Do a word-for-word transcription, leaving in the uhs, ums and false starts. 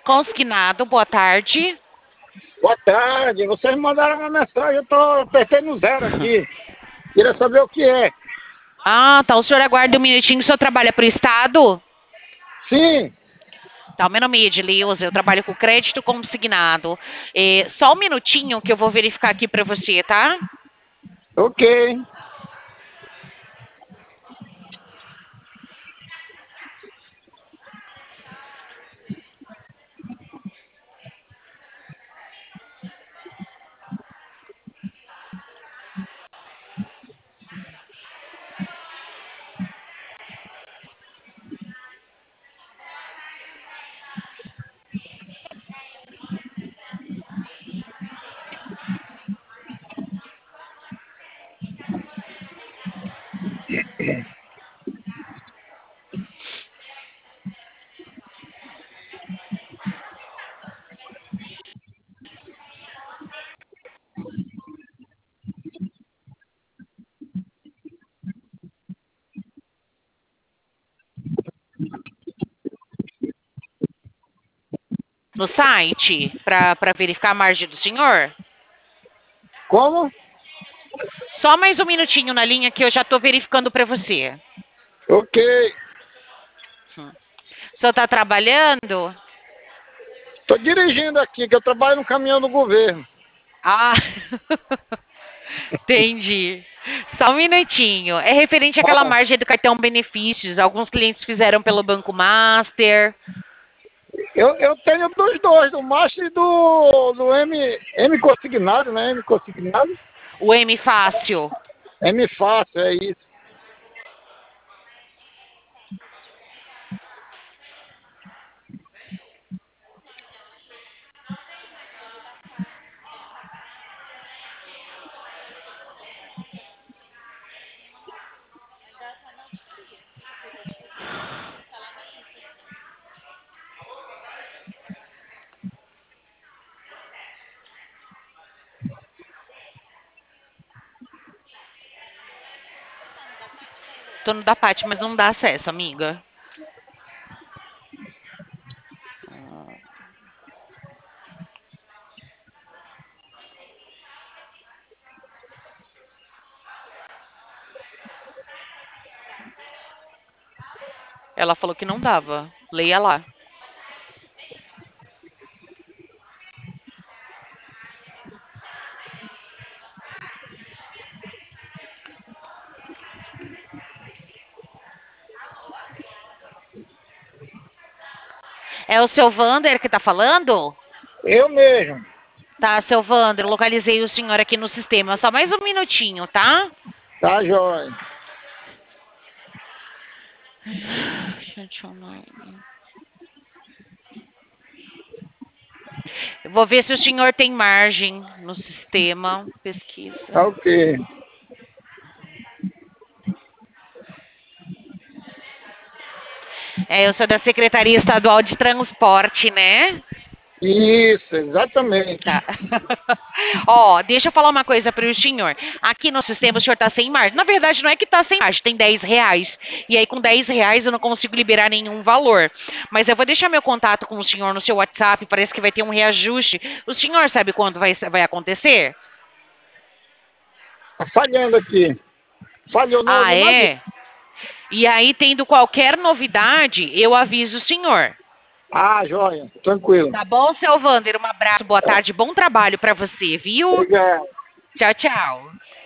Consignado, boa tarde. Boa tarde, vocês mandaram uma mensagem, eu tô apertei no zero aqui. Queria saber o que é. Ah, tá. O senhor aguarda um minutinho. O senhor trabalha para o Estado? Sim, Tá, o meu nome é Edileuza, eu trabalho com crédito consignado. É, só um minutinho que eu vou verificar aqui para você, tá? ok. No site, para verificar a margem do senhor? Como? Só mais um minutinho na linha que eu já estou verificando para você. Ok. O senhor está trabalhando? Tô dirigindo aqui, que eu trabalho no caminhão do governo. Ah, entendi. Só um minutinho. É referente àquela Ah, margem do cartão benefícios. Alguns clientes fizeram pelo Banco Master. eu, eu tenho dos dois, do Master e do, do M, M consignado, né? M consignado. O M Fácil. M fácil, é isso. Tô no da Paty, mas não dá acesso, amiga. Ela falou que não dava. Leia lá. É o seu Vander que tá falando? Eu mesmo. Tá, seu Vander, localizei o senhor aqui no sistema. Só mais um minutinho, tá? Tá, jóia. Chat online. Eu vou ver se o senhor tem margem no sistema. Tá Pesquisa. ok. É, eu sou da Secretaria Estadual de Transporte, né? Isso, exatamente. Tá. Ó, deixa eu falar uma coisa para o senhor. Aqui no sistema o senhor tá sem margem. Na verdade, não é que tá sem margem, tem dez reais. E aí, com dez reais, eu não consigo liberar nenhum valor. Mas eu vou deixar meu contato com o senhor no seu WhatsApp. Parece que vai ter um reajuste. O senhor sabe quando vai, vai acontecer? Tá falhando aqui. Falhou, não Ah, ouvi nada. é? E aí, tendo qualquer novidade, eu aviso o senhor. Ah, joia. Tranquilo. Tá bom, seu Vander? Um abraço, boa tarde, bom trabalho para você, viu? Obrigado. Tchau, tchau.